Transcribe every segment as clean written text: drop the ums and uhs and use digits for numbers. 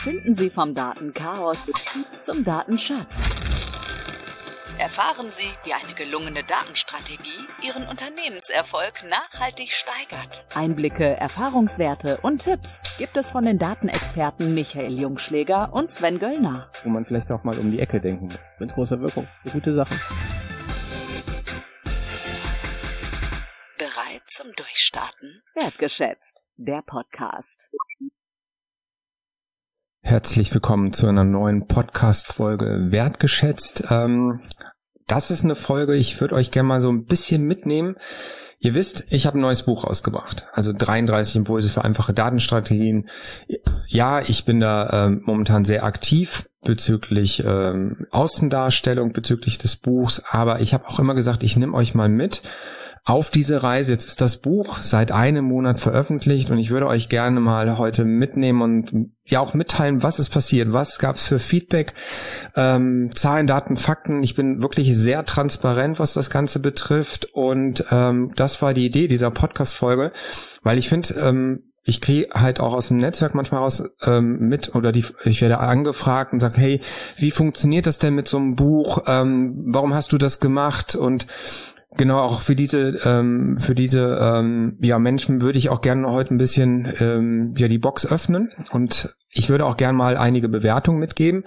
Finden Sie vom Datenchaos zum Datenschatz. Erfahren Sie, wie eine gelungene Datenstrategie Ihren Unternehmenserfolg nachhaltig steigert. Einblicke, Erfahrungswerte und Tipps gibt es von den Datenexperten Michael Jungschläger und Sven Göllner. Wo man vielleicht auch mal um die Ecke denken muss. Mit großer Wirkung. Eine gute Sache. Bereit zum Durchstarten? Wertgeschätzt, der Podcast. Herzlich willkommen zu einer neuen Podcast-Folge Wertgeschätzt. Das ist eine Folge, ich würde euch gerne mal so ein bisschen mitnehmen. Ihr wisst, ich habe ein neues Buch rausgebracht, also 33 Impulse für einfache Datenstrategien. Ja, ich bin da momentan sehr aktiv bezüglich Außendarstellung, bezüglich des Buchs, aber ich habe auch immer gesagt, ich nehme euch mal mit auf diese Reise. Jetzt ist das Buch seit einem Monat veröffentlicht und ich würde euch gerne mal heute mitnehmen und ja auch mitteilen, was ist passiert, was gab es für Feedback, Zahlen, Daten, Fakten. Ich bin wirklich sehr transparent, was das Ganze betrifft und das war die Idee dieser Podcast-Folge, weil ich finde, ich kriege halt auch aus dem Netzwerk manchmal raus mit oder ich werde angefragt und sage, hey, wie funktioniert das denn mit so einem Buch? Warum hast du das gemacht? Und genau, auch für diese Menschen würde ich auch gerne heute ein bisschen die Box öffnen und ich würde auch gerne mal einige Bewertungen mitgeben.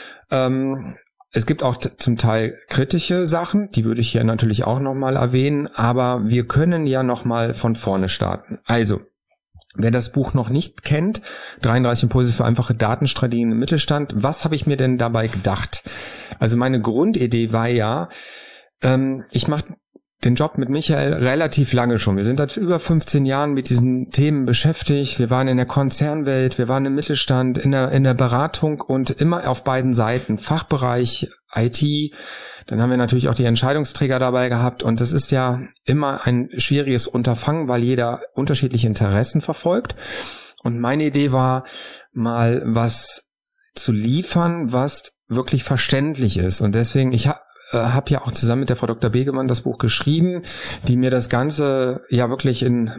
Es gibt auch zum Teil kritische Sachen, die würde ich hier natürlich auch nochmal erwähnen, aber wir können ja nochmal von vorne starten. Also, wer das Buch noch nicht kennt, 33 Impulse für einfache Datenstrategien im Mittelstand, was habe ich mir denn dabei gedacht? Also meine Grundidee war ja, ich mache den Job mit Michael relativ lange schon. Wir sind seit über 15 Jahren mit diesen Themen beschäftigt. Wir waren in der Konzernwelt, wir waren im Mittelstand, in der Beratung und immer auf beiden Seiten. Fachbereich, IT, dann haben wir natürlich auch die Entscheidungsträger dabei gehabt und das ist ja immer ein schwieriges Unterfangen, weil jeder unterschiedliche Interessen verfolgt. Und meine Idee war, mal was zu liefern, was wirklich verständlich ist. Und deswegen, ich habe ja auch zusammen mit der Frau Dr. Begemann das Buch geschrieben, die mir das Ganze ja wirklich in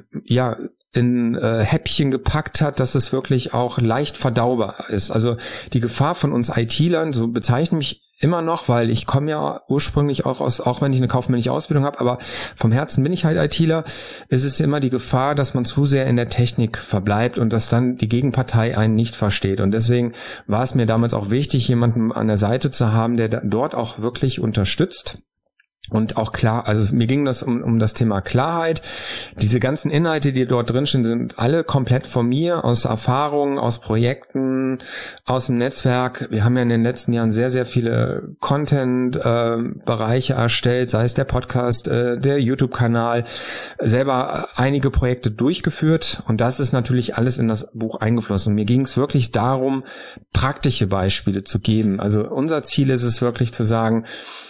Häppchen gepackt hat, dass es wirklich auch leicht verdaubar ist. Also die Gefahr von uns IT-Lern, so bezeichne ich mich immer noch, weil ich komme ja ursprünglich auch wenn ich eine kaufmännische Ausbildung habe, aber vom Herzen bin ich halt ITler, ist es immer die Gefahr, dass man zu sehr in der Technik verbleibt und dass dann die Gegenpartei einen nicht versteht. Und deswegen war es mir damals auch wichtig, jemanden an der Seite zu haben, der dort auch wirklich unterstützt. Und auch klar, also mir ging das um das Thema Klarheit. Diese ganzen Inhalte, die dort drinstehen, sind alle komplett von mir, aus Erfahrungen, aus Projekten, aus dem Netzwerk. Wir haben ja in den letzten Jahren sehr, sehr viele Content-Bereiche erstellt, sei es der Podcast, der YouTube-Kanal, selber einige Projekte durchgeführt und das ist natürlich alles in das Buch eingeflossen. Und mir ging es wirklich darum, praktische Beispiele zu geben. Also unser Ziel ist es wirklich zu sagen,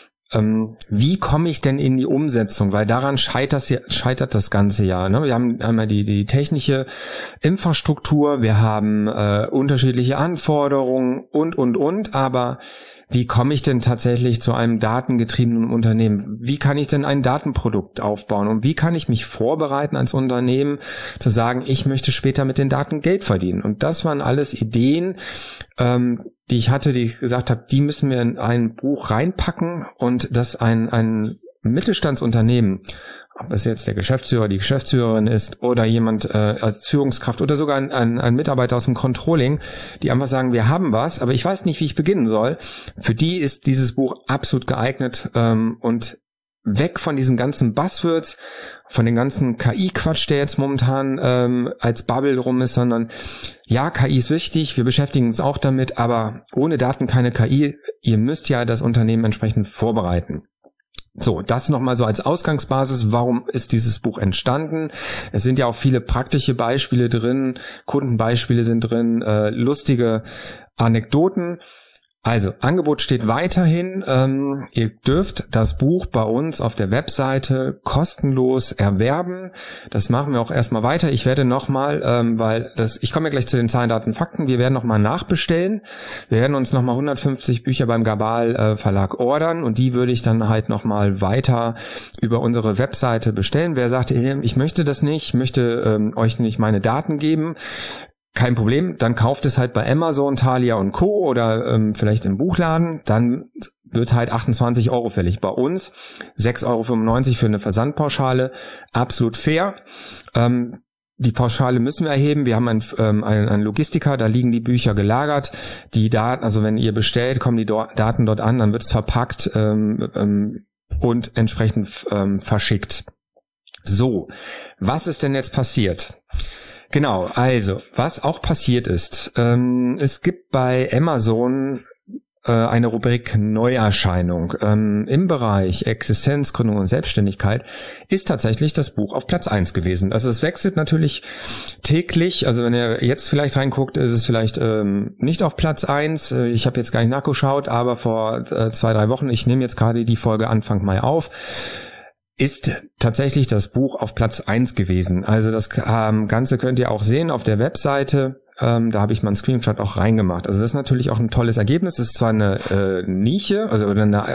wie komme ich denn in die Umsetzung? Weil daran scheitert das ganze Jahr. Ne? Wir haben einmal die technische Infrastruktur, wir haben unterschiedliche Anforderungen und, aber wie komme ich denn tatsächlich zu einem datengetriebenen Unternehmen? Wie kann ich denn ein Datenprodukt aufbauen? Und wie kann ich mich vorbereiten als Unternehmen, zu sagen, ich möchte später mit den Daten Geld verdienen? Und das waren alles Ideen, die ich hatte, die ich gesagt habe, die müssen wir in ein Buch reinpacken und dass ein Mittelstandsunternehmen, ob es jetzt der Geschäftsführer, die Geschäftsführerin ist oder jemand als Führungskraft oder sogar ein Mitarbeiter aus dem Controlling, die einfach sagen, wir haben was, aber ich weiß nicht, wie ich beginnen soll. Für die ist dieses Buch absolut geeignet und weg von diesen ganzen Buzzwords, von den ganzen KI-Quatsch, der jetzt momentan als Bubble rum ist, sondern ja, KI ist wichtig, wir beschäftigen uns auch damit, aber ohne Daten keine KI. Ihr müsst ja das Unternehmen entsprechend vorbereiten. So, das nochmal so als Ausgangsbasis. Warum ist dieses Buch entstanden? Es sind ja auch viele praktische Beispiele drin, Kundenbeispiele sind drin, lustige Anekdoten. Also, Angebot steht weiterhin. Ihr dürft das Buch bei uns auf der Webseite kostenlos erwerben. Das machen wir auch erstmal weiter. Ich werde nochmal, ich komme ja gleich zu den Zahlen, Daten, Fakten. Wir werden nochmal nachbestellen. Wir werden uns nochmal 150 Bücher beim Gabal Verlag ordern und die würde ich dann halt nochmal weiter über unsere Webseite bestellen. Wer sagt, ich möchte das nicht, möchte euch nicht meine Daten geben, kein Problem, dann kauft es halt bei Amazon, Thalia und Co. oder vielleicht im Buchladen, dann wird halt 28 € fällig. Bei uns 6,95 € für eine Versandpauschale, absolut fair. Die Pauschale müssen wir erheben. Wir haben einen Logistiker, da liegen die Bücher gelagert. Die Daten, also wenn ihr bestellt, kommen die Daten dort an, dann wird es verpackt und entsprechend verschickt. So, was ist denn jetzt passiert? Genau, also, was auch passiert ist, es gibt bei Amazon eine Rubrik Neuerscheinung. Im Bereich Existenzgründung und Selbstständigkeit ist tatsächlich das Buch auf Platz 1 gewesen. Also es wechselt natürlich täglich. Also wenn ihr jetzt vielleicht reinguckt, ist es vielleicht nicht auf Platz 1. Ich habe jetzt gar nicht nachgeschaut, aber vor 2-3 Wochen, ich nehme jetzt gerade die Folge Anfang Mai auf, ist tatsächlich das Buch auf Platz 1 gewesen. Also das Ganze könnt ihr auch sehen auf der Webseite. Da habe ich mal einen Screenshot auch reingemacht. Also das ist natürlich auch ein tolles Ergebnis. Es ist zwar eine Nische, also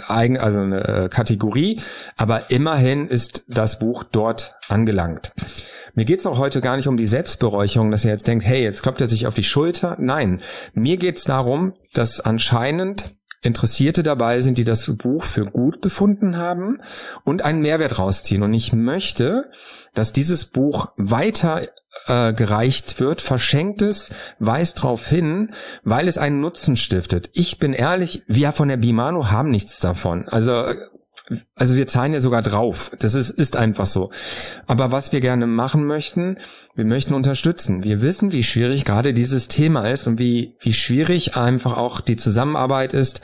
eine Kategorie, aber immerhin ist das Buch dort angelangt. Mir geht's auch heute gar nicht um die Selbstberäucherung, dass ihr jetzt denkt, hey, jetzt kloppt er sich auf die Schulter. Nein, mir geht's darum, dass anscheinend Interessierte dabei sind, die das Buch für gut befunden haben und einen Mehrwert rausziehen. Und ich möchte, dass dieses Buch weiter gereicht wird, verschenkt es, weist darauf hin, weil es einen Nutzen stiftet. Ich bin ehrlich, wir von der Bimano haben nichts davon. Also wir zahlen ja sogar drauf. Das ist einfach so. Aber was wir gerne machen möchten, wir möchten unterstützen. Wir wissen, wie schwierig gerade dieses Thema ist und wie schwierig einfach auch die Zusammenarbeit ist,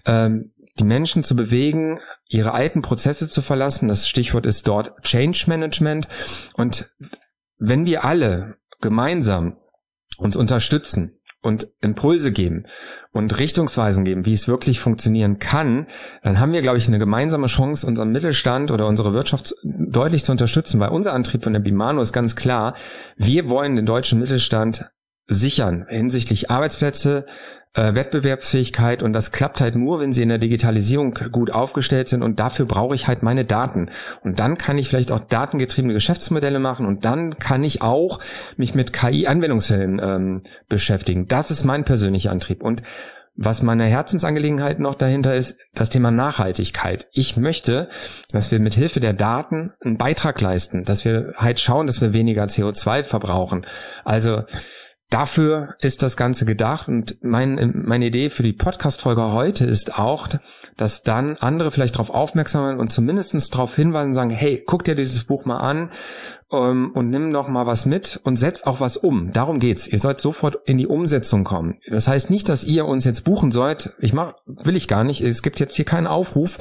die Menschen zu bewegen, ihre alten Prozesse zu verlassen. Das Stichwort ist dort Change Management. Und wenn wir alle gemeinsam uns unterstützen und Impulse geben und Richtungsweisen geben, wie es wirklich funktionieren kann, dann haben wir, glaube ich, eine gemeinsame Chance, unseren Mittelstand oder unsere Wirtschaft deutlich zu unterstützen, weil unser Antrieb von der Bimano ist ganz klar, wir wollen den deutschen Mittelstand sichern hinsichtlich Arbeitsplätze, Wettbewerbsfähigkeit, und das klappt halt nur, wenn sie in der Digitalisierung gut aufgestellt sind, und dafür brauche ich halt meine Daten. Und dann kann ich vielleicht auch datengetriebene Geschäftsmodelle machen, und dann kann ich auch mich mit KI-Anwendungsfällen beschäftigen. Das ist mein persönlicher Antrieb. Und was meine Herzensangelegenheit noch dahinter ist, das Thema Nachhaltigkeit. Ich möchte, dass wir mit Hilfe der Daten einen Beitrag leisten, dass wir halt schauen, dass wir weniger CO2 verbrauchen. Also dafür ist das Ganze gedacht, und meine Idee für die Podcast-Folge heute ist auch, dass dann andere vielleicht darauf aufmerksam werden und zumindest darauf hinweisen und sagen, hey, guck dir dieses Buch mal an und nimm noch mal was mit und setz auch was um. Darum geht's. Ihr sollt sofort in die Umsetzung kommen. Das heißt nicht, dass ihr uns jetzt buchen sollt. Will ich gar nicht. Es gibt jetzt hier keinen Aufruf.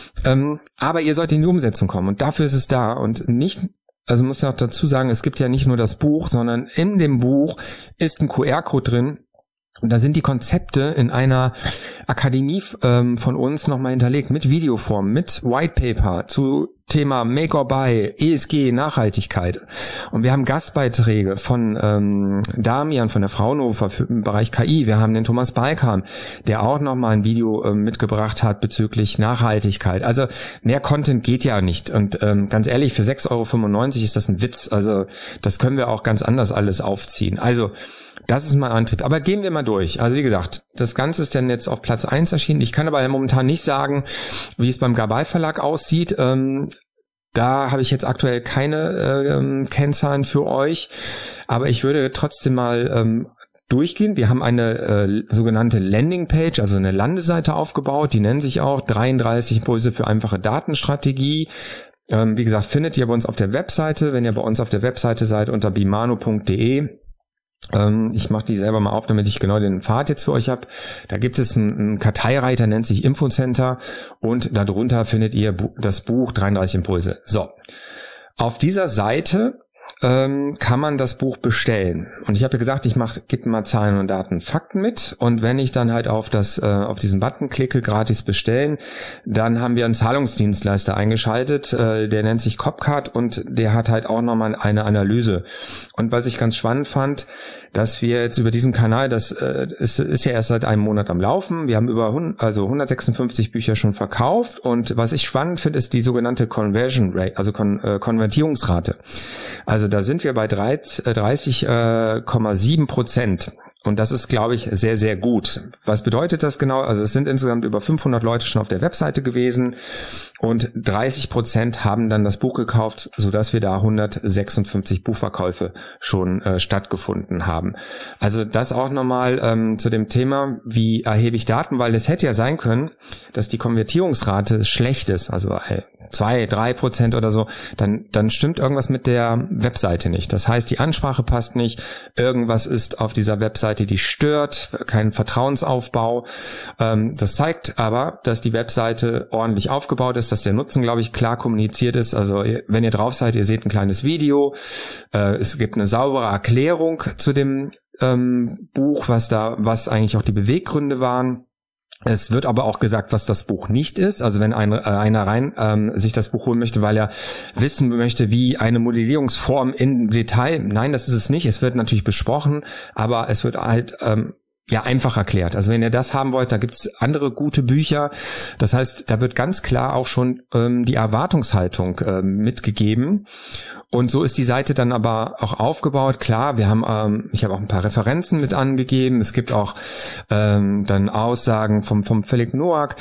Aber ihr sollt in die Umsetzung kommen, und dafür ist es da, und nicht. Also muss ich auch dazu sagen, es gibt ja nicht nur das Buch, sondern in dem Buch ist ein QR-Code drin, und da sind die Konzepte in einer Akademie von uns nochmal hinterlegt, mit Videoform, mit White Paper zu Thema Make or Buy, ESG, Nachhaltigkeit. Und wir haben Gastbeiträge von Damian von der Fraunhofer im Bereich KI. Wir haben den Thomas Balkan, der auch nochmal ein Video mitgebracht hat bezüglich Nachhaltigkeit. Also mehr Content geht ja nicht. Und ganz ehrlich, für 6,95 € ist das ein Witz. Also das können wir auch ganz anders alles aufziehen. Also das ist mein Antrieb. Aber gehen wir mal durch. Also wie gesagt, das Ganze ist dann jetzt auf Platz 1 erschienen. Ich kann aber momentan nicht sagen, wie es beim Gabay Verlag aussieht. Da habe ich jetzt aktuell keine Kennzahlen für euch. Aber ich würde trotzdem mal durchgehen. Wir haben eine sogenannte Landingpage, also eine Landeseite aufgebaut. Die nennt sich auch 33 Impulse für einfache Datenstrategie. Wie gesagt, findet ihr bei uns auf der Webseite. Wenn ihr bei uns auf der Webseite seid, unter bimano.de. Ich mache die selber mal auf, damit ich genau den Pfad jetzt für euch habe. Da gibt es einen Karteireiter, nennt sich Infocenter, und darunter findet ihr das Buch 33 Impulse. So, auf dieser Seite kann man das Buch bestellen. Und ich habe ja gesagt, gebe mal Zahlen und Daten, Fakten mit. Und wenn ich dann halt auf diesen Button klicke, gratis bestellen, dann haben wir einen Zahlungsdienstleister eingeschaltet, der nennt sich Copcard, und der hat halt auch nochmal eine Analyse. Und was ich ganz spannend fand, dass wir jetzt über diesen Kanal, das ist ja erst seit einem Monat am Laufen, wir haben über 156 Bücher schon verkauft, und was ich spannend finde, ist die sogenannte Conversion Rate, also Konvertierungsrate. Also Also da sind wir bei 30,7%. Und das ist, glaube ich, sehr, sehr gut. Was bedeutet das genau? Also es sind insgesamt über 500 Leute schon auf der Webseite gewesen und 30% haben dann das Buch gekauft, sodass wir da 156 Buchverkäufe schon stattgefunden haben. Also das auch nochmal zu dem Thema, wie erhebe ich Daten, weil es hätte ja sein können, dass die Konvertierungsrate schlecht ist, also 2-3% oder so, dann stimmt irgendwas mit der Webseite nicht. Das heißt, die Ansprache passt nicht, irgendwas ist auf dieser Webseite, die stört, kein Vertrauensaufbau. Das zeigt aber, dass die Webseite ordentlich aufgebaut ist, dass der Nutzen, glaube ich, klar kommuniziert ist. Also wenn ihr drauf seid, ihr seht ein kleines Video, es gibt eine saubere Erklärung zu dem Buch, was eigentlich auch die Beweggründe waren. Es wird aber auch gesagt, was das Buch nicht ist. Also wenn einer sich das Buch holen möchte, weil er wissen möchte, wie eine Modellierungsform im Detail, nein, das ist es nicht. Es wird natürlich besprochen, aber es wird halt einfach erklärt. Also wenn ihr das haben wollt, da gibt's andere gute Bücher. Das heißt, da wird ganz klar auch schon die Erwartungshaltung mitgegeben. Und so ist die Seite dann aber auch aufgebaut. Klar, ich habe auch ein paar Referenzen mit angegeben. Es gibt auch dann Aussagen vom Philipp Noack,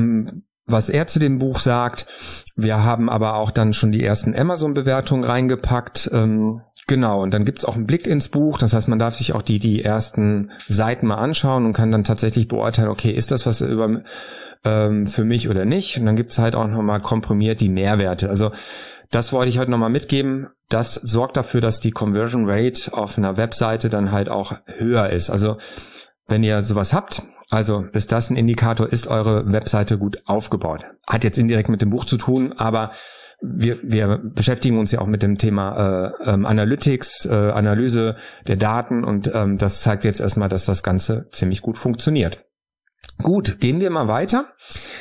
was er zu dem Buch sagt. Wir haben aber auch dann schon die ersten Amazon-Bewertungen reingepackt. Genau, und dann gibt's auch einen Blick ins Buch. Das heißt, man darf sich auch die ersten Seiten mal anschauen und kann dann tatsächlich beurteilen, okay, ist das was für mich oder nicht? Und dann gibt's halt auch nochmal komprimiert die Mehrwerte. Also das wollte ich heute nochmal mitgeben. Das sorgt dafür, dass die Conversion Rate auf einer Webseite dann halt auch höher ist. Also wenn ihr sowas habt, also ist das ein Indikator, ist eure Webseite gut aufgebaut. Hat jetzt indirekt mit dem Buch zu tun, aber wir beschäftigen uns ja auch mit dem Thema Analytics, Analyse der Daten und das zeigt jetzt erstmal, dass das Ganze ziemlich gut funktioniert. Gut, gehen wir mal weiter.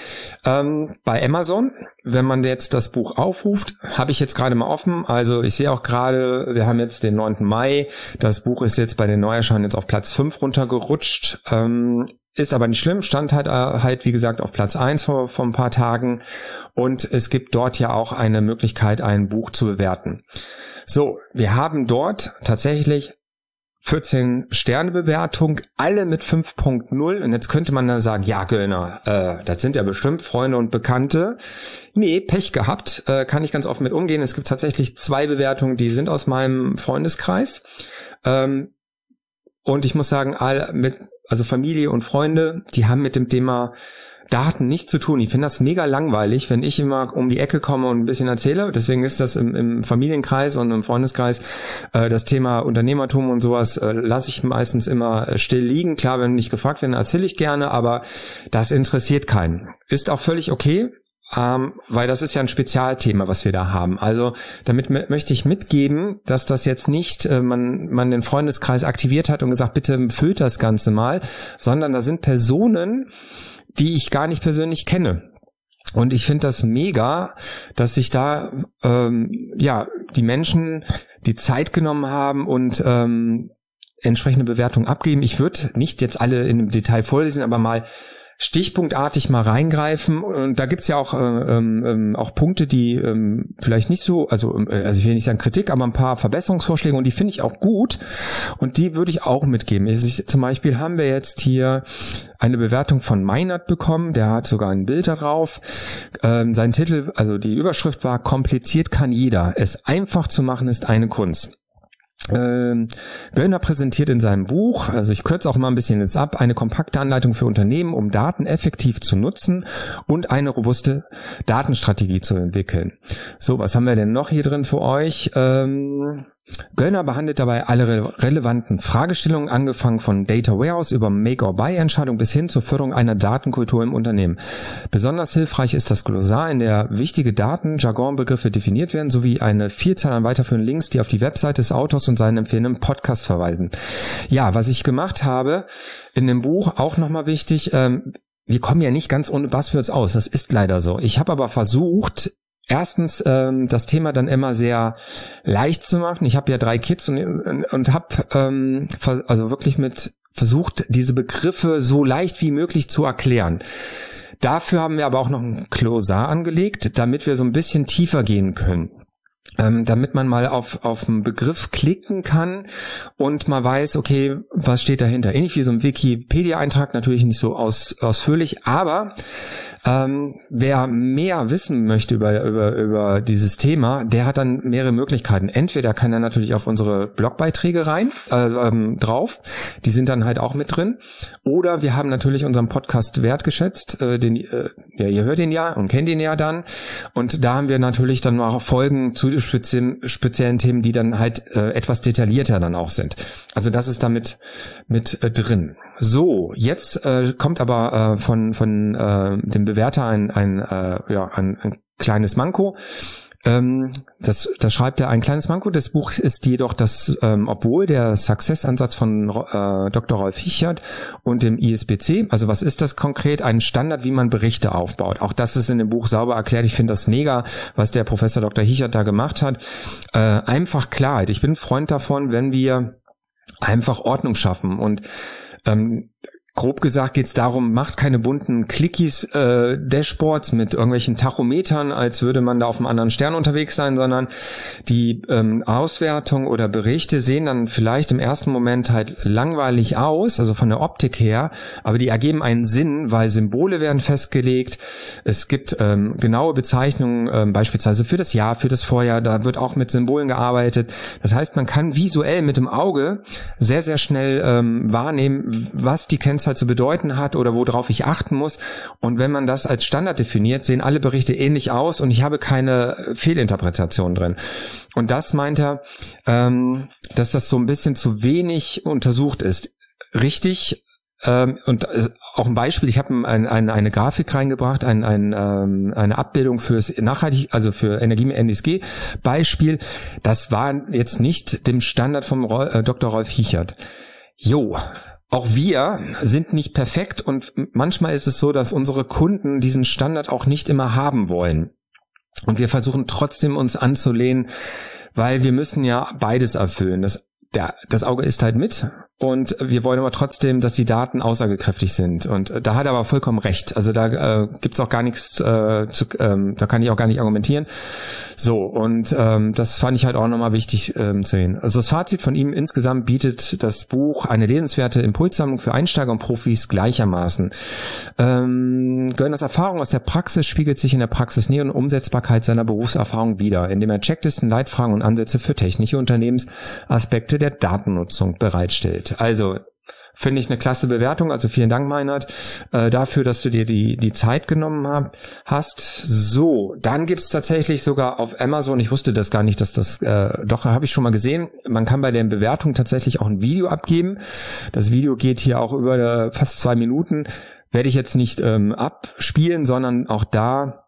Bei Amazon, wenn man jetzt das Buch aufruft, habe ich jetzt gerade mal offen, also ich sehe auch gerade, wir haben jetzt den 9. Mai, das Buch ist jetzt bei den Neuerscheinen jetzt auf Platz 5 runtergerutscht, ist aber nicht schlimm, stand halt wie gesagt auf Platz 1 vor ein paar Tagen und es gibt dort ja auch eine Möglichkeit, ein Buch zu bewerten. So, wir haben dort tatsächlich 14 Sterne-Bewertung, alle mit 5.0 und jetzt könnte man dann sagen, ja Göllner, das sind ja bestimmt Freunde und Bekannte. Nee, Pech gehabt, kann ich ganz offen mit umgehen. Es gibt tatsächlich 2 Bewertungen, die sind aus meinem Freundeskreis und ich muss sagen, also Familie und Freunde, die haben mit dem Thema Daten nichts zu tun. Ich finde das mega langweilig, wenn ich immer um die Ecke komme und ein bisschen erzähle. Deswegen ist das im Familienkreis und im Freundeskreis das Thema Unternehmertum und sowas lasse ich meistens immer still liegen. Klar, wenn nicht gefragt werden, erzähle ich gerne, aber das interessiert keinen. Ist auch völlig okay, weil das ist ja ein Spezialthema, was wir da haben. Also damit möchte ich mitgeben, dass das jetzt nicht man den Freundeskreis aktiviert hat und gesagt, bitte füllt das Ganze mal, sondern da sind Personen, die ich gar nicht persönlich kenne. Und ich finde das mega, dass sich da die Menschen die Zeit genommen haben und entsprechende Bewertungen abgeben. Ich würde nicht jetzt alle in dem Detail vorlesen, aber mal stichpunktartig mal reingreifen und da gibt's ja auch Punkte, die vielleicht nicht so, also ich will nicht sagen Kritik, aber ein paar Verbesserungsvorschläge und die finde ich auch gut und die würde ich auch mitgeben. Zum Beispiel haben wir jetzt hier eine Bewertung von Meinert bekommen, der hat sogar ein Bild darauf. Sein Titel, also die Überschrift war: Kompliziert kann jeder, es einfach zu machen ist eine Kunst. Göllner präsentiert in seinem Buch, also ich kürze auch mal ein bisschen jetzt ab, eine kompakte Anleitung für Unternehmen, um Daten effektiv zu nutzen und eine robuste Datenstrategie zu entwickeln. So, was haben wir denn noch hier drin für euch? Göllner behandelt dabei alle relevanten Fragestellungen, angefangen von Data Warehouse über Make-or-Buy-Entscheidung bis hin zur Förderung einer Datenkultur im Unternehmen. Besonders hilfreich ist das Glossar, in der wichtige Daten-Jargon-Begriffe definiert werden, sowie eine Vielzahl an weiterführenden Links, die auf die Webseite des Autors und seinen empfehlenden Podcast verweisen. Ja, was ich gemacht habe in dem Buch, auch nochmal wichtig, wir kommen ja nicht ganz ohne Buzzwords aus, das ist leider so. Ich habe aber versucht, erstens das Thema dann immer sehr leicht zu machen. Ich habe ja 3 Kids und habe also wirklich versucht, diese Begriffe so leicht wie möglich zu erklären. Dafür haben wir aber auch noch ein Glossar angelegt, damit wir so ein bisschen tiefer gehen können. damit man mal auf einen Begriff klicken kann und mal weiß, okay, was steht dahinter. Ähnlich wie so ein Wikipedia-Eintrag, natürlich nicht so ausführlich, aber wer mehr wissen möchte über dieses Thema, der hat dann mehrere Möglichkeiten. Entweder kann er natürlich auf unsere Blogbeiträge rein, drauf, die sind dann halt auch mit drin, oder wir haben natürlich unseren Podcast wertgeschätzt, ihr hört ihn ja und kennt ihn ja dann, und da haben wir natürlich dann mal Folgen zu speziellen Themen, die dann halt etwas detaillierter dann auch sind. Also das ist damit mit drin. So, jetzt kommt aber von dem Bewerter ein kleines Manko. Das schreibt er, ein kleines Manko des Buchs ist jedoch, dass obwohl der Success-Ansatz von Dr. Rolf Hichert und dem ISBC, also was ist das konkret? Ein Standard, wie man Berichte aufbaut. Auch das ist in dem Buch sauber erklärt. Ich finde das mega, was der Professor Dr. Hichert da gemacht hat. Einfach Klarheit. Ich bin ein Freund davon, wenn wir einfach Ordnung schaffen, und grob gesagt geht es darum, macht keine bunten Clickies, Dashboards mit irgendwelchen Tachometern, als würde man da auf einem anderen Stern unterwegs sein, sondern die Auswertung oder Berichte sehen dann vielleicht im ersten Moment halt langweilig aus, also von der Optik her, aber die ergeben einen Sinn, weil Symbole werden festgelegt, es gibt genaue Bezeichnungen, beispielsweise für das Jahr, für das Vorjahr, da wird auch mit Symbolen gearbeitet. Das heißt, man kann visuell mit dem Auge sehr, sehr schnell wahrnehmen, was die Kennzahlen zu bedeuten hat oder worauf ich achten muss. Und wenn man das als Standard definiert, sehen alle Berichte ähnlich aus und ich habe keine Fehlinterpretation drin. Und das meint er, dass das so ein bisschen zu wenig untersucht ist. Richtig, und auch ein Beispiel, ich habe eine Grafik reingebracht, eine Abbildung fürs Nachhaltig, also für Energie mit NSG Beispiel. Das war jetzt nicht dem Standard vom Dr. Rolf Hichert. Auch wir sind nicht perfekt und manchmal ist es so, dass unsere Kunden diesen Standard auch nicht immer haben wollen. Und wir versuchen trotzdem uns anzulehnen, weil wir müssen ja beides erfüllen. Das Auge ist halt mit und wir wollen aber trotzdem, dass die Daten aussagekräftig sind. Und da hat er aber vollkommen recht. Also da gibt's auch gar nichts, da kann ich auch gar nicht argumentieren. So, und das fand ich halt auch nochmal wichtig zu sehen. Also das Fazit von ihm: Insgesamt bietet das Buch eine lesenswerte Impulssammlung für Einsteiger und Profis gleichermaßen. Gönners Erfahrung aus der Praxis spiegelt sich in der Praxisnähe und Umsetzbarkeit seiner Berufserfahrung wider, indem er Checklisten, Leitfragen und Ansätze für technische Unternehmensaspekte der Datennutzung bereitstellt. Also finde ich eine klasse Bewertung, also vielen Dank, Meinert, dafür, dass du dir die Zeit genommen hast. So, dann gibt's tatsächlich sogar auf Amazon, ich wusste das gar nicht, dass das, doch, habe ich schon mal gesehen, man kann bei den Bewertungen tatsächlich auch ein Video abgeben. Das Video geht hier auch über fast 2 Minuten, werde ich jetzt nicht abspielen, sondern auch da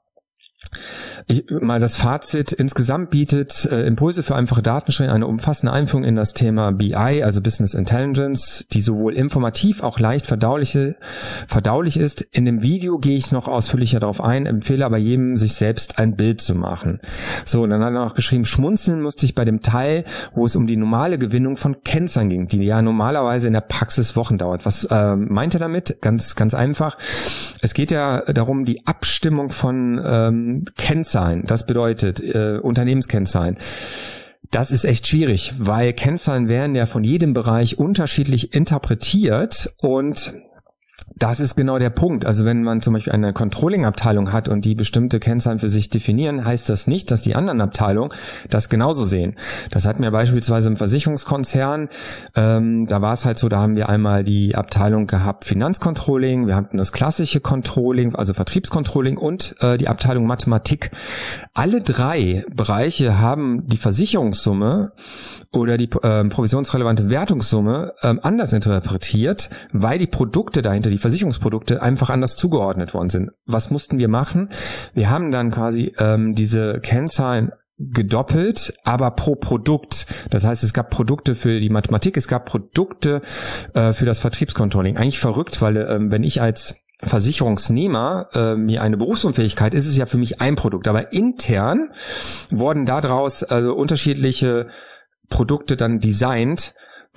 mal das Fazit: Insgesamt bietet Impulse für einfache Datenschränke eine umfassende Einführung in das Thema BI, also Business Intelligence, die sowohl informativ auch leicht verdaulich ist. In dem Video gehe ich noch ausführlicher darauf ein, empfehle aber jedem, sich selbst ein Bild zu machen. So, und dann hat er noch geschrieben: Schmunzeln musste ich bei dem Teil, wo es um die normale Gewinnung von Kennzahlen ging, die ja normalerweise in der Praxis Wochen dauert. Was meint er damit? Ganz, ganz einfach. Es geht ja darum, die Abstimmung von Kennzahlen, das bedeutet Unternehmenskennzahlen. Das ist echt schwierig, weil Kennzahlen werden ja von jedem Bereich unterschiedlich interpretiert und das ist genau der Punkt. Also wenn man zum Beispiel eine Controlling-Abteilung hat und die bestimmte Kennzahlen für sich definieren, heißt das nicht, dass die anderen Abteilungen das genauso sehen. Das hatten wir beispielsweise im Versicherungskonzern. Da war es halt so, da haben wir einmal die Abteilung gehabt Finanzcontrolling, wir hatten das klassische Controlling, also Vertriebscontrolling und die Abteilung Mathematik. Alle 3 Bereiche haben die Versicherungssumme oder die provisionsrelevante Wertungssumme anders interpretiert, weil die Produkte dahinter, die Versicherungsprodukte, einfach anders zugeordnet worden sind. Was mussten wir machen? Wir haben dann quasi diese Kennzahlen gedoppelt, aber pro Produkt. Das heißt, es gab Produkte für die Mathematik, es gab Produkte für das Vertriebscontrolling. Eigentlich verrückt, weil wenn ich als Versicherungsnehmer mir eine Berufsunfähigkeit, ist es ja für mich ein Produkt, aber intern wurden daraus also unterschiedliche Produkte dann designt,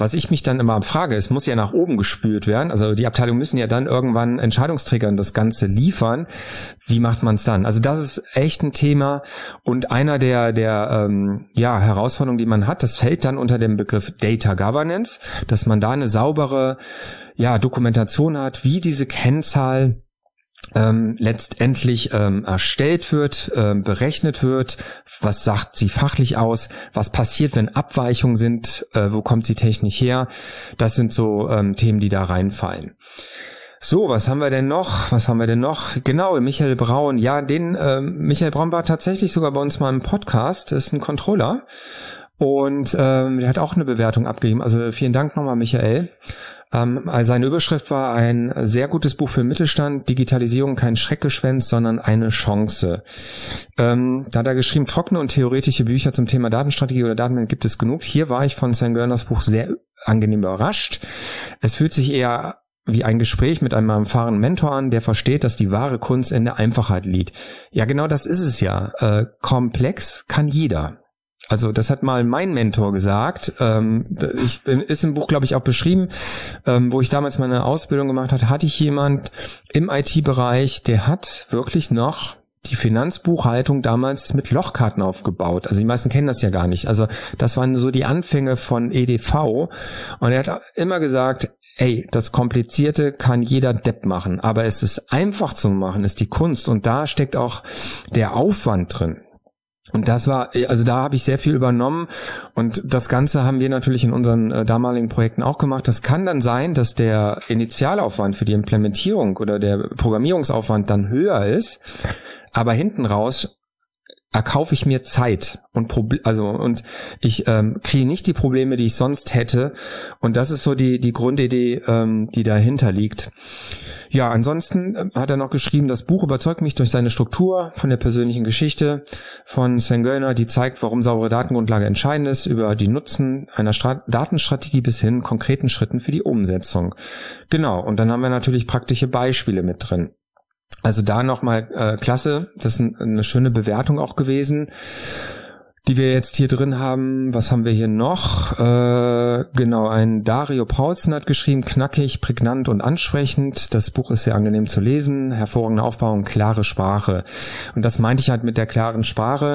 was ich mich dann immer frage, es muss ja nach oben gespült werden, also die Abteilungen müssen ja dann irgendwann Entscheidungsträgern das Ganze liefern. Wie macht man es dann? Also das ist echt ein Thema und einer der Herausforderungen, die man hat, das fällt dann unter den Begriff Data Governance, dass man da eine saubere Dokumentation hat, wie diese Kennzahl letztendlich erstellt wird, berechnet wird, was sagt sie fachlich aus, was passiert, wenn Abweichungen sind, wo kommt sie technisch her, das sind so Themen, die da reinfallen. So, was haben wir denn noch? Genau, Michael Braun. Ja, Michael Braun war tatsächlich sogar bei uns mal im Podcast, ist ein Controller und der hat auch eine Bewertung abgegeben, also vielen Dank nochmal, Michael. Also seine Überschrift war ein sehr gutes Buch für den Mittelstand, Digitalisierung kein Schreckgespenst, sondern eine Chance. Da hat er geschrieben, trockene und theoretische Bücher zum Thema Datenstrategie oder Datenmanagement gibt es genug. Hier war ich von Sven Görners Buch sehr angenehm überrascht. Es fühlt sich eher wie ein Gespräch mit einem erfahrenen Mentor an, der versteht, dass die wahre Kunst in der Einfachheit liegt. Ja, genau das ist es ja. Komplex kann jeder. Also das hat mal mein Mentor gesagt, ist im Buch, glaube ich, auch beschrieben, wo ich damals meine Ausbildung gemacht hatte, hatte ich jemand im IT-Bereich, der hat wirklich noch die Finanzbuchhaltung damals mit Lochkarten aufgebaut. Also die meisten kennen das ja gar nicht. Also das waren so die Anfänge von EDV und er hat immer gesagt, ey, das Komplizierte kann jeder Depp machen, aber es ist einfach zu machen, ist die Kunst und da steckt auch der Aufwand drin. Und da habe ich sehr viel übernommen und das Ganze haben wir natürlich in unseren damaligen Projekten auch gemacht. Das kann dann sein, dass der Initialaufwand für die Implementierung oder der Programmierungsaufwand dann höher ist, aber hinten raus erkaufe ich mir Zeit und ich kriege nicht die Probleme, die ich sonst hätte und das ist so die Grundidee, die dahinter liegt. Ja, ansonsten hat er noch geschrieben, das Buch überzeugt mich durch seine Struktur von der persönlichen Geschichte von Sven Görner, die zeigt, warum saubere Datengrundlage entscheidend ist, über die Nutzen einer Datenstrategie bis hin konkreten Schritten für die Umsetzung. Genau, und dann haben wir natürlich praktische Beispiele mit drin. Also da nochmal klasse, das ist eine schöne Bewertung auch gewesen, die wir jetzt hier drin haben. Was haben wir hier noch? Genau, ein Dario Paulsen hat geschrieben, knackig, prägnant und ansprechend. Das Buch ist sehr angenehm zu lesen, hervorragende Aufbauung, klare Sprache. Und das meinte ich halt mit der klaren Sprache.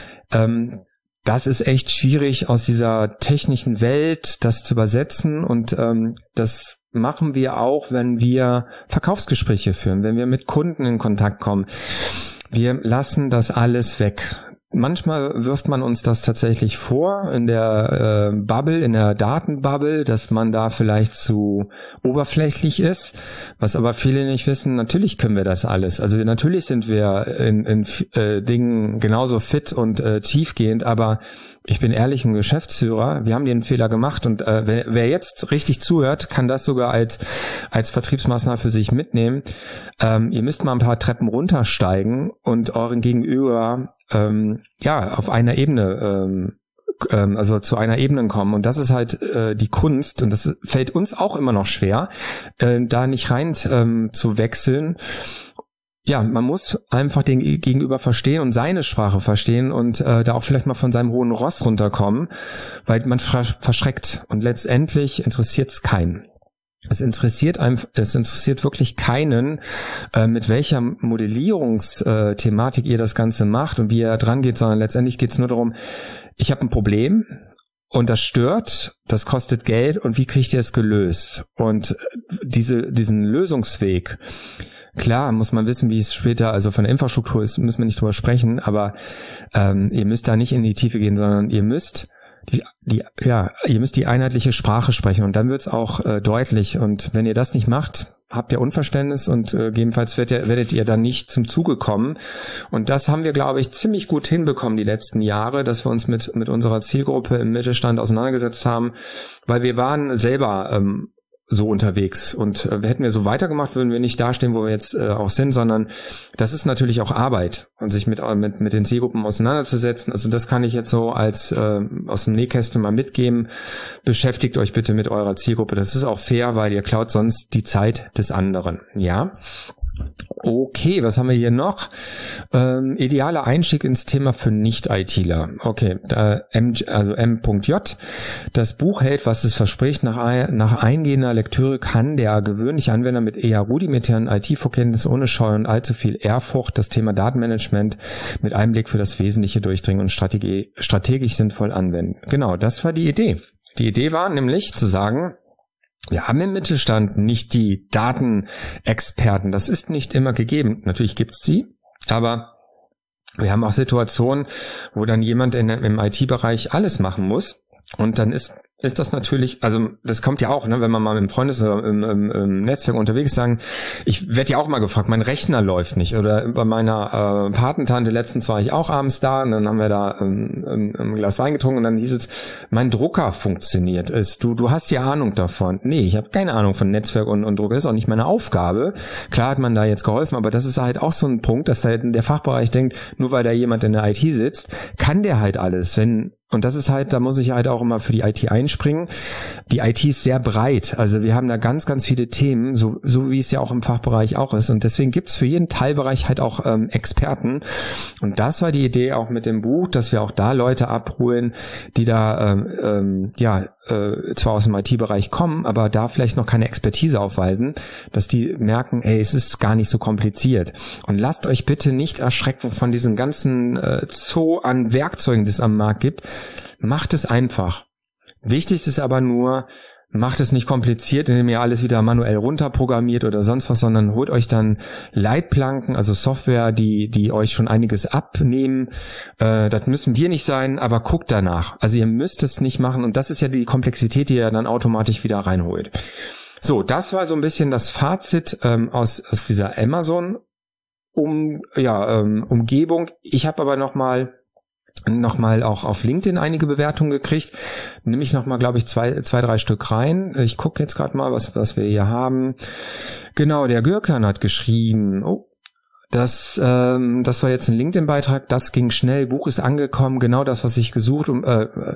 Das ist echt schwierig aus dieser technischen Welt, das zu übersetzen und das machen wir auch, wenn wir Verkaufsgespräche führen, wenn wir mit Kunden in Kontakt kommen. Wir lassen das alles weg. Manchmal wirft man uns das tatsächlich vor in der Bubble, in der Datenbubble, dass man da vielleicht zu oberflächlich ist, was aber viele nicht wissen. Natürlich können wir das alles. Also natürlich sind wir in Dingen genauso fit und tiefgehend, aber ich bin ehrlich, ein Geschäftsführer, wir haben den Fehler gemacht und wer jetzt richtig zuhört, kann das sogar als Vertriebsmaßnahme für sich mitnehmen. Ihr müsst mal ein paar Treppen runtersteigen und euren Gegenüber auf einer Ebene also zu einer Ebene kommen und das ist halt die Kunst und das fällt uns auch immer noch schwer, da nicht rein zu wechseln. Ja, man muss einfach den Gegenüber verstehen und seine Sprache verstehen und da auch vielleicht mal von seinem hohen Ross runterkommen, weil man verschreckt und letztendlich interessiert es keinen. Es interessiert wirklich keinen, mit welcher Modellierungsthematik ihr das Ganze macht und wie ihr dran geht, sondern letztendlich geht es nur darum, ich habe ein Problem und das stört, das kostet Geld und wie kriegt ihr es gelöst? Und diesen Lösungsweg, klar muss man wissen, wie es später, also von der Infrastruktur ist, müssen wir nicht drüber sprechen, aber ihr müsst da nicht in die Tiefe gehen, sondern ihr müsst die einheitliche Sprache sprechen und dann wird's auch deutlich und wenn ihr das nicht macht, habt ihr Unverständnis und gegebenenfalls werdet ihr dann nicht zum Zuge kommen und das haben wir, glaube ich, ziemlich gut hinbekommen die letzten Jahre, dass wir uns mit unserer Zielgruppe im Mittelstand auseinandergesetzt haben, weil wir waren selber so unterwegs und hätten wir so weitergemacht, würden wir nicht dastehen, wo wir jetzt auch sind, sondern das ist natürlich auch Arbeit und sich mit den Zielgruppen auseinanderzusetzen. Also das kann ich jetzt so als aus dem Nähkästchen mal mitgeben. Beschäftigt euch bitte mit eurer Zielgruppe. Das ist auch fair, weil ihr klaut sonst die Zeit des anderen. Ja. Okay, was haben wir hier noch? Idealer Einstieg ins Thema für Nicht-ITler. Okay, M.J. Das Buch hält, was es verspricht. Nach eingehender Lektüre kann der gewöhnliche Anwender mit eher rudimentären IT-Vorkenntnissen ohne Scheu und allzu viel Ehrfurcht das Thema Datenmanagement mit Einblick für das Wesentliche durchdringen und strategisch sinnvoll anwenden. Genau, das war die Idee. Die Idee war nämlich zu sagen, wir haben im Mittelstand nicht die Datenexperten. Das ist nicht immer gegeben. Natürlich gibt's sie, aber wir haben auch Situationen, wo dann jemand im IT-Bereich alles machen muss. Und dann ist das natürlich, also das kommt ja auch, ne, wenn man mal im Freundes- oder im Netzwerk unterwegs ist, sagen, ich werde ja auch mal gefragt, mein Rechner läuft nicht. Oder bei meiner Patentante letztens war ich auch abends da und dann haben wir da ein Glas Wein getrunken und dann hieß es, mein Drucker funktioniert. Du hast ja Ahnung davon. Nee, ich habe keine Ahnung von Netzwerk und Drucker. Das ist auch nicht meine Aufgabe. Klar hat man da jetzt geholfen, aber das ist halt auch so ein Punkt, dass da der Fachbereich denkt, nur weil da jemand in der IT sitzt, kann der halt alles. Und das ist halt, da muss ich halt auch immer für die IT einspringen. Die IT ist sehr breit. Also wir haben da ganz, ganz viele Themen, so wie es ja auch im Fachbereich auch ist. Und deswegen gibt's für jeden Teilbereich halt auch Experten. Und das war die Idee auch mit dem Buch, dass wir auch da Leute abholen, die da zwar aus dem IT-Bereich kommen, aber da vielleicht noch keine Expertise aufweisen, dass die merken, es ist gar nicht so kompliziert. Und lasst euch bitte nicht erschrecken von diesem ganzen Zoo an Werkzeugen, die es am Markt gibt. Macht es einfach. Wichtig ist aber nur, macht es nicht kompliziert, indem ihr alles wieder manuell runterprogrammiert oder sonst was, sondern holt euch dann Leitplanken, also Software, die euch schon einiges abnehmen. Das müssen wir nicht sein, aber guckt danach. Also ihr müsst es nicht machen und das ist ja die Komplexität, die ihr dann automatisch wieder reinholt. So, das war so ein bisschen das Fazit aus dieser Amazon Umgebung. Ich habe aber nochmal auch auf LinkedIn einige Bewertungen gekriegt. Nehme ich nochmal, glaube ich, 2-3 Stück rein. Ich gucke jetzt gerade mal, was wir hier haben. Genau, der Gürkan hat geschrieben, das war jetzt ein LinkedIn-Beitrag, das ging schnell, Buch ist angekommen, genau das, was ich gesucht und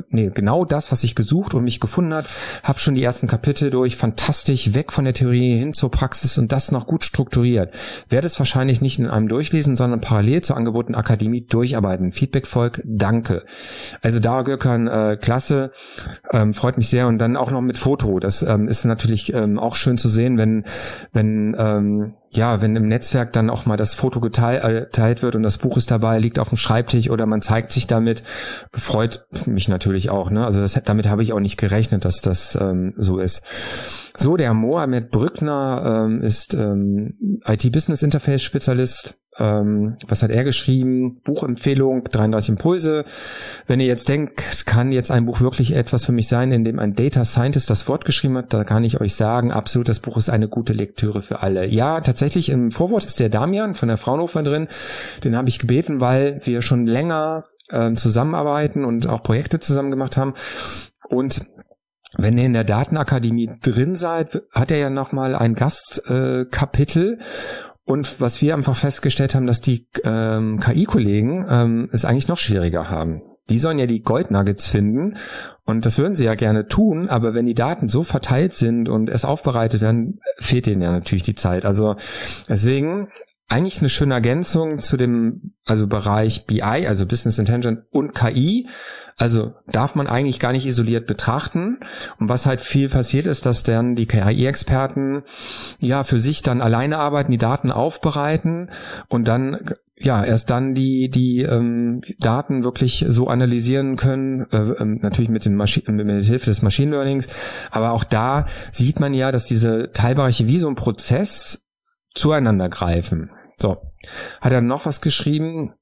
mich gefunden hat, hab schon die ersten Kapitel durch, fantastisch, weg von der Theorie hin zur Praxis und das noch gut strukturiert. Werde es wahrscheinlich nicht in einem durchlesen, sondern parallel zur angebotenen Akademie durcharbeiten. Feedback folgt, danke. Also da, Gürkan, klasse, freut mich sehr und dann auch noch mit Foto, das ist natürlich auch schön zu sehen, wenn im Netzwerk dann auch mal das Foto geteilt wird und das Buch ist dabei, liegt auf dem Schreibtisch oder man zeigt sich damit, freut mich natürlich auch, ne? Also damit habe ich auch nicht gerechnet, dass das so ist. So, der Mohamed Brückner ist IT-Business-Interface-Spezialist. Was hat er geschrieben? Buchempfehlung, 33 Impulse. Wenn ihr jetzt denkt, kann jetzt ein Buch wirklich etwas für mich sein, in dem ein Data Scientist das Wort geschrieben hat, da kann ich euch sagen, absolut, das Buch ist eine gute Lektüre für alle. Ja, tatsächlich im Vorwort ist der Damian von der Fraunhofer drin. Den habe ich gebeten, weil wir schon länger zusammenarbeiten und auch Projekte zusammen gemacht haben. Und wenn ihr in der Datenakademie drin seid, hat er ja nochmal ein Gastkapitel. Und was wir einfach festgestellt haben, dass die KI-Kollegen es eigentlich noch schwieriger haben. Die sollen ja die Goldnuggets finden und das würden sie ja gerne tun, aber wenn die Daten so verteilt sind und es aufbereitet werden, fehlt denen ja natürlich die Zeit. Also deswegen eigentlich eine schöne Ergänzung zu dem Bereich BI, also Business Intelligence und KI. Also darf man eigentlich gar nicht isoliert betrachten. Und was halt viel passiert ist, dass dann die KI-Experten für sich dann alleine arbeiten, die Daten aufbereiten und dann erst dann die Daten wirklich so analysieren können, natürlich mit Hilfe des Machine Learnings. Aber auch da sieht man ja, dass diese Teilbereiche wie so ein Prozess zueinander greifen. So, hat er noch was geschrieben?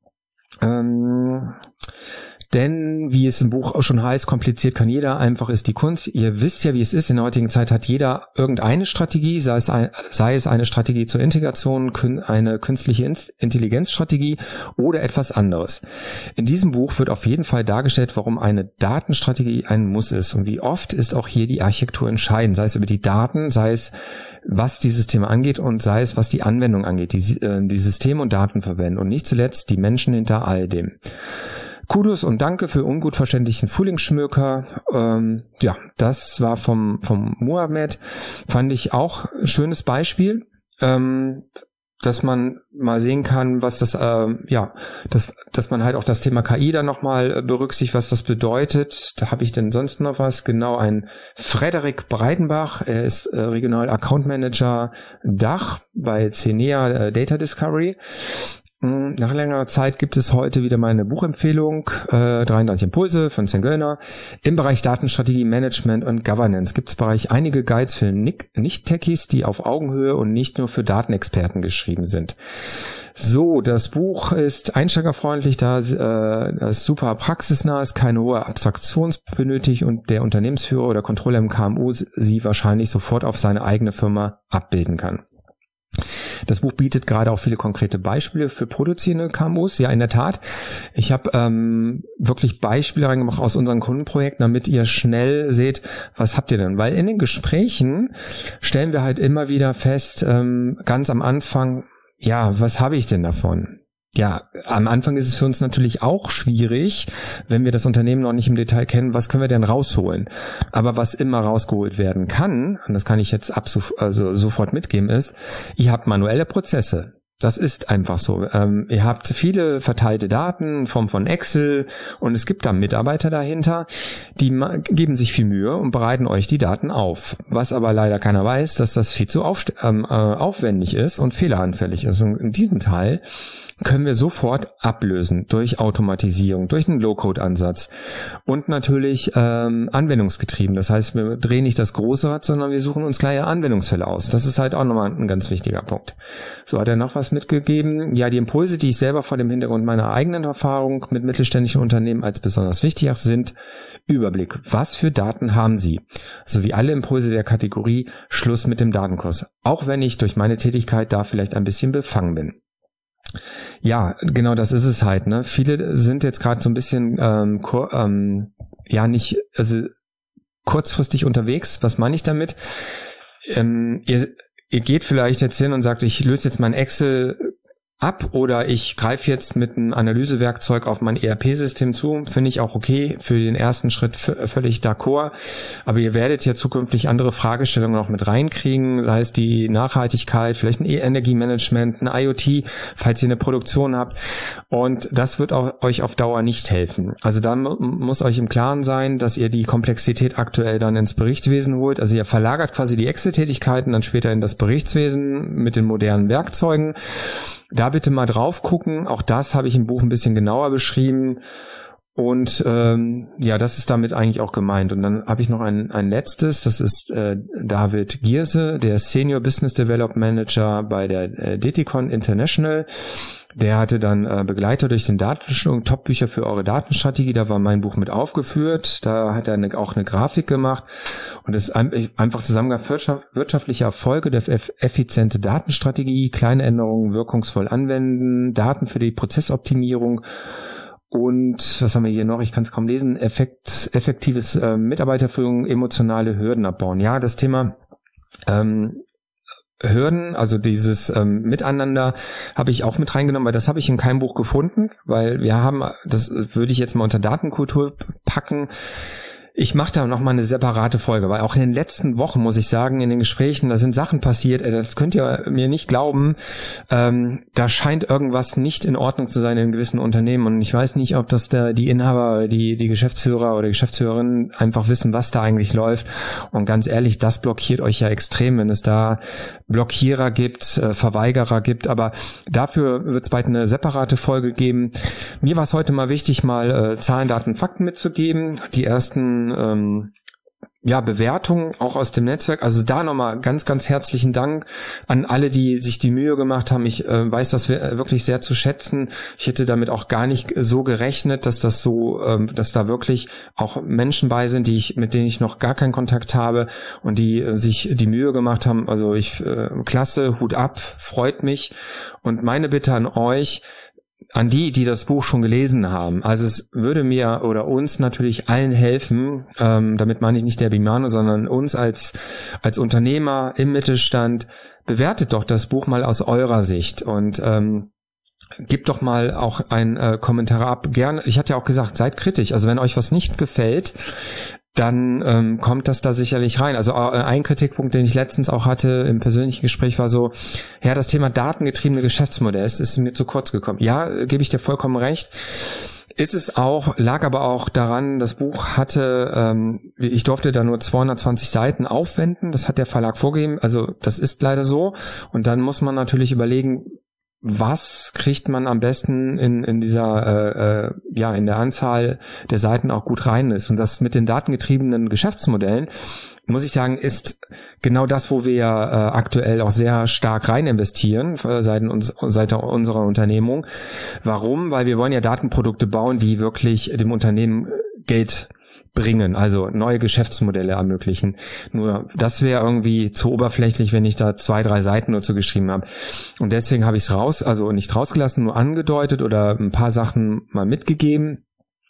Denn, wie es im Buch auch schon heißt, kompliziert kann jeder, einfach ist die Kunst. Ihr wisst ja, wie es ist. In der heutigen Zeit hat jeder irgendeine Strategie, sei es eine Strategie zur Integration, eine künstliche Intelligenzstrategie oder etwas anderes. In diesem Buch wird auf jeden Fall dargestellt, warum eine Datenstrategie ein Muss ist. Und wie oft ist auch hier die Architektur entscheidend, sei es über die Daten, sei es was die Systeme angeht und sei es, was die Anwendung angeht, die Systeme und Daten verwenden und nicht zuletzt die Menschen hinter all dem. Kudos und danke für ungut verständlichen Frühlingsschmöker. Das war vom Mohamed. Fand ich auch ein schönes Beispiel. dass man mal sehen kann, was das, dass man halt auch das Thema KI dann nochmal berücksichtigt, was das bedeutet. Da habe ich denn sonst noch was? Genau, ein Frederik Breidenbach, er ist Regional Account Manager Dach bei CENEA Data Discovery. Nach längerer Zeit gibt es heute wieder mal eine Buchempfehlung, 33 Impulse von Sven Göllner. Im Bereich Datenstrategie, Management und Governance gibt es Bereich einige Guides für Nicht-Techies, die auf Augenhöhe und nicht nur für Datenexperten geschrieben sind. So, das Buch ist einsteigerfreundlich, da es super praxisnah ist, keine hohe Abstraktion benötigt und der Unternehmensführer oder Controller im KMU sie wahrscheinlich sofort auf seine eigene Firma abbilden kann. Das Buch bietet gerade auch viele konkrete Beispiele für produzierende KMUs. Ja, in der Tat. Ich habe wirklich Beispiele reingemacht aus unseren Kundenprojekten, damit ihr schnell seht, was habt ihr denn? Weil in den Gesprächen stellen wir halt immer wieder fest, ganz am Anfang, ja, was habe ich denn davon? Ja, am Anfang ist es für uns natürlich auch schwierig, wenn wir das Unternehmen noch nicht im Detail kennen, was können wir denn rausholen? Aber was immer rausgeholt werden kann, und das kann ich jetzt sofort mitgeben, ist, ihr habt manuelle Prozesse. Das ist einfach so. Ihr habt viele verteilte Daten in Form von Excel und es gibt da Mitarbeiter dahinter, die geben sich viel Mühe und bereiten euch die Daten auf. Was aber leider keiner weiß, dass das viel zu aufwendig ist und fehleranfällig ist. Und in diesem Teil können wir sofort ablösen durch Automatisierung, durch einen Low-Code-Ansatz und natürlich anwendungsgetrieben. Das heißt, wir drehen nicht das große Rad, sondern wir suchen uns kleine Anwendungsfälle aus. Das ist halt auch nochmal ein ganz wichtiger Punkt. So, hat er noch was mitgegeben? Ja, die Impulse, die ich selber vor dem Hintergrund meiner eigenen Erfahrung mit mittelständischen Unternehmen als besonders wichtig sind: Überblick. Was für Daten haben Sie? Sowie alle Impulse der Kategorie Schluss mit dem Datenkurs. Auch wenn ich durch meine Tätigkeit da vielleicht ein bisschen befangen bin. Ja, genau, das ist es halt, ne? Viele sind jetzt gerade so ein bisschen kurzfristig unterwegs. Was meine ich damit? Ihr geht vielleicht jetzt hin und sagt, ich löse jetzt mein Excel ab oder ich greife jetzt mit einem Analysewerkzeug auf mein ERP-System zu. Finde ich auch okay, für den ersten Schritt völlig d'accord. Aber ihr werdet ja zukünftig andere Fragestellungen noch mit reinkriegen, sei es die Nachhaltigkeit, vielleicht ein Energiemanagement, ein IoT, falls ihr eine Produktion habt. Und das wird euch auf Dauer nicht helfen. Also da muss euch im Klaren sein, dass ihr die Komplexität aktuell dann ins Berichtswesen holt. Also ihr verlagert quasi die Excel-Tätigkeiten dann später in das Berichtswesen mit den modernen Werkzeugen. Da bitte mal drauf gucken. Auch das habe ich im Buch ein bisschen genauer beschrieben. Und das ist damit eigentlich auch gemeint. Und dann habe ich noch ein letztes. Das ist David Gierse, der Senior Business Development Manager bei der DTCon International. Der hatte dann Begleiter durch den Datenschutz, Top-Bücher für eure Datenstrategie. Da war mein Buch mit aufgeführt. Da hat er auch eine Grafik gemacht. Und es ist einfach zusammengefasst: wirtschaftliche Erfolge der effiziente Datenstrategie, kleine Änderungen wirkungsvoll anwenden, Daten für die Prozessoptimierung. Und was haben wir hier noch? Ich kann es kaum lesen. Effektives Mitarbeiterführung, emotionale Hürden abbauen. Ja, das Thema Hürden, also dieses Miteinander, habe ich auch mit reingenommen, weil das habe ich in keinem Buch gefunden, weil wir haben, das würde ich jetzt mal unter Datenkultur packen. Ich mache da nochmal eine separate Folge, weil auch in den letzten Wochen, muss ich sagen, in den Gesprächen, da sind Sachen passiert, das könnt ihr mir nicht glauben, da scheint irgendwas nicht in Ordnung zu sein in gewissen Unternehmen und ich weiß nicht, ob das da die Inhaber, die Geschäftsführer oder Geschäftsführerinnen einfach wissen, was da eigentlich läuft und ganz ehrlich, das blockiert euch ja extrem, wenn es da Blockierer gibt, Verweigerer gibt, aber dafür wird es bald eine separate Folge geben. Mir war es heute mal wichtig, mal Zahlen, Daten, Fakten mitzugeben, die ersten Bewertungen auch aus dem Netzwerk. Also da nochmal ganz, ganz herzlichen Dank an alle, die sich die Mühe gemacht haben. Ich weiß das wirklich sehr zu schätzen. Ich hätte damit auch gar nicht so gerechnet, dass das so, dass da wirklich auch Menschen bei sind, mit denen ich noch gar keinen Kontakt habe und die sich die Mühe gemacht haben. Also klasse, Hut ab, freut mich. Und meine Bitte an euch, an die das Buch schon gelesen haben. Also es würde mir oder uns natürlich allen helfen, damit meine ich nicht der Bimano, sondern uns als Unternehmer im Mittelstand, bewertet doch das Buch mal aus eurer Sicht und gebt doch mal auch ein Kommentar ab. Gerne, ich hatte ja auch gesagt, seid kritisch. Also wenn euch was nicht gefällt, dann kommt das da sicherlich rein. Also ein Kritikpunkt, den ich letztens auch hatte im persönlichen Gespräch, war so, ja, das Thema datengetriebene Geschäftsmodell ist mir zu kurz gekommen. Ja, gebe ich dir vollkommen recht. Ist es auch, lag aber auch daran, das Buch hatte, ich durfte da nur 220 Seiten aufwenden, das hat der Verlag vorgegeben, also das ist leider so. Und dann muss man natürlich überlegen, was kriegt man am besten in dieser in der Anzahl der Seiten auch gut rein ist. Und das mit den datengetriebenen Geschäftsmodellen, muss ich sagen, ist genau das, wo wir aktuell auch sehr stark rein investieren seit unserer Unternehmung. Warum? Weil wir wollen ja Datenprodukte bauen, die wirklich dem Unternehmen Geld bringen, also neue Geschäftsmodelle ermöglichen. Nur das wäre irgendwie zu oberflächlich, wenn ich da 2-3 Seiten nur zu geschrieben habe. Und deswegen habe ich es nicht rausgelassen, nur angedeutet oder ein paar Sachen mal mitgegeben.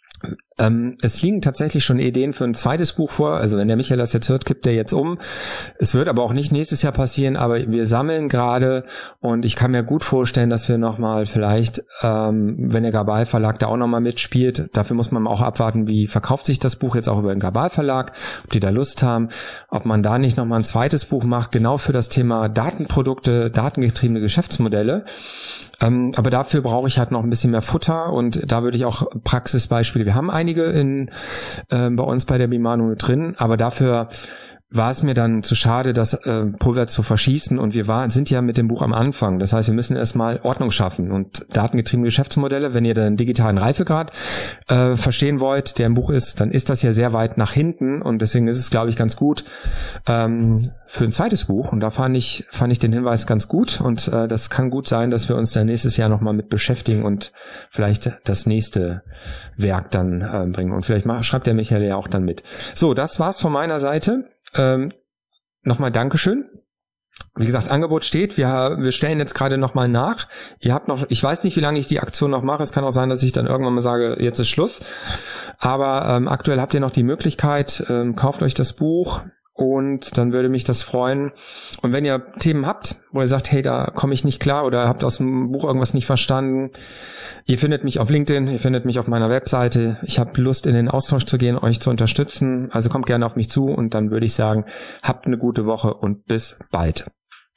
Es liegen tatsächlich schon Ideen für ein zweites Buch vor, also wenn der Michael das jetzt hört, kippt er jetzt um. Es wird aber auch nicht nächstes Jahr passieren, aber wir sammeln gerade und ich kann mir gut vorstellen, dass wir nochmal vielleicht, wenn der Gabal Verlag da auch nochmal mitspielt, dafür muss man auch abwarten, wie verkauft sich das Buch jetzt auch über den Gabal Verlag, ob die da Lust haben, ob man da nicht nochmal ein zweites Buch macht, genau für das Thema Datenprodukte, datengetriebene Geschäftsmodelle. Aber dafür brauche ich halt noch ein bisschen mehr Futter und da würde ich auch Praxisbeispiele, wir haben einige bei uns bei der Bimano mit drin, aber dafür war es mir dann zu schade, das Pulver zu verschießen und wir sind ja mit dem Buch am Anfang. Das heißt, wir müssen erstmal Ordnung schaffen und datengetriebene Geschäftsmodelle, wenn ihr den digitalen Reifegrad verstehen wollt, der im Buch ist, dann ist das ja sehr weit nach hinten und deswegen ist es, glaube ich, ganz gut für ein zweites Buch und da fand ich den Hinweis ganz gut und das kann gut sein, dass wir uns dann nächstes Jahr nochmal mit beschäftigen und vielleicht das nächste Werk dann bringen und vielleicht schreibt der Michael ja auch dann mit. So, das war's von meiner Seite. Nochmal Dankeschön. Wie gesagt, Angebot steht. Wir stellen jetzt gerade nochmal nach. Ihr habt noch, ich weiß nicht, wie lange ich die Aktion noch mache. Es kann auch sein, dass ich dann irgendwann mal sage, jetzt ist Schluss. Aber aktuell habt ihr noch die Möglichkeit, kauft euch das Buch. Und dann würde mich das freuen. Und wenn ihr Themen habt, wo ihr sagt, hey, da komme ich nicht klar oder habt aus dem Buch irgendwas nicht verstanden, ihr findet mich auf LinkedIn, ihr findet mich auf meiner Webseite. Ich habe Lust, in den Austausch zu gehen, euch zu unterstützen. Also kommt gerne auf mich zu und dann würde ich sagen, habt eine gute Woche und bis bald.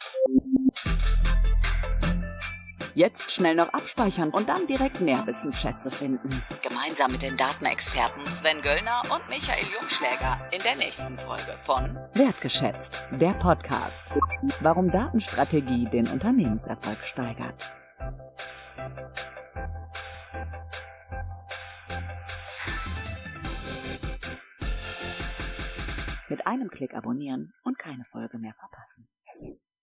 Jetzt schnell noch abspeichern und dann direkt mehr Wissensschätze finden. Gemeinsam mit den Datenexperten Sven Göllner und Michael Jungschläger in der nächsten Folge von Wertgeschätzt, der Podcast. Warum Datenstrategie den Unternehmenserfolg steigert. Mit einem Klick abonnieren und keine Folge mehr verpassen.